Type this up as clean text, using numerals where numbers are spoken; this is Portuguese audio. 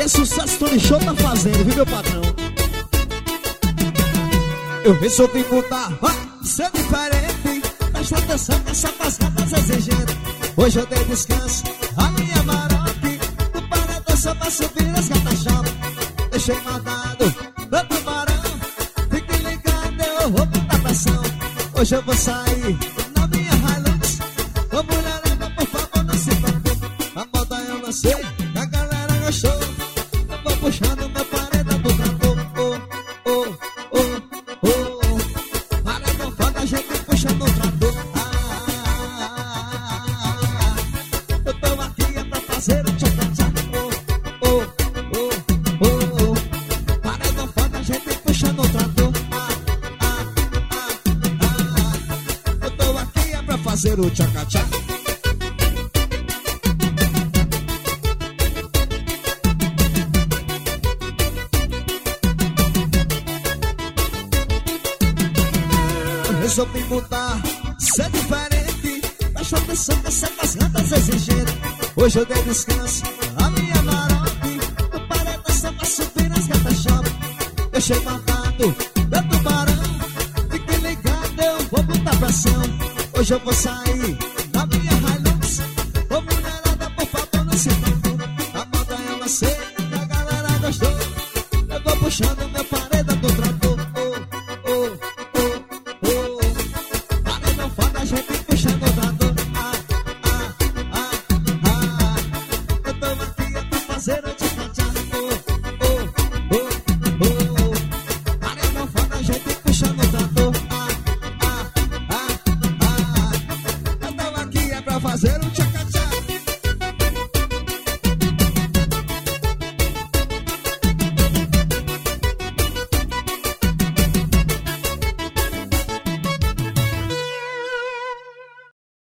é sucesso, Tony Show tá fazendo, viu, meu patrão? Eu resolvi mudar, ser diferente. Presta atenção que essa passada exigente. Hoje eu dei descanso a minha marote. No paredão só pra subir as catachão. Deixei mandado meu tubarão. Fique ligado, eu vou botar pressão. Hoje eu vou sair na minha Hilux. Ô mulherada, por favor, não se preocupe. A moda eu lancei, a galera gostou. Eu vou puxando meu paredão do trator. Paredão foda, a gente puxando o trator. Eu tô aqui é pra fazer o tchaca-tchaca. Paredão foda, a gente puxando o trator. Eu tô aqui é pra fazer o tchaca-tchaca. Resolvi mudar, ser diferente. Presta atenção que essa cascata exigente. Hoje eu dei descanso a minha marote. No paredão só pra subir as catachão. Deixei mandado meu tubarão. Fique ligado, eu vou botar pressão. Hoje eu vou sair da minha Hilux. Ô mulherada, por favor, não se preocupe. A moda eu lancei, a galera gostou. Eu vou puxando meu paredão do trator. A gente puxando o trator. Eu tô aqui é pra fazer o tchaca-tchaca. Paredão foda, a gente puxando o trator. Eu tô aqui é pra fazer o tchaca-tchaca.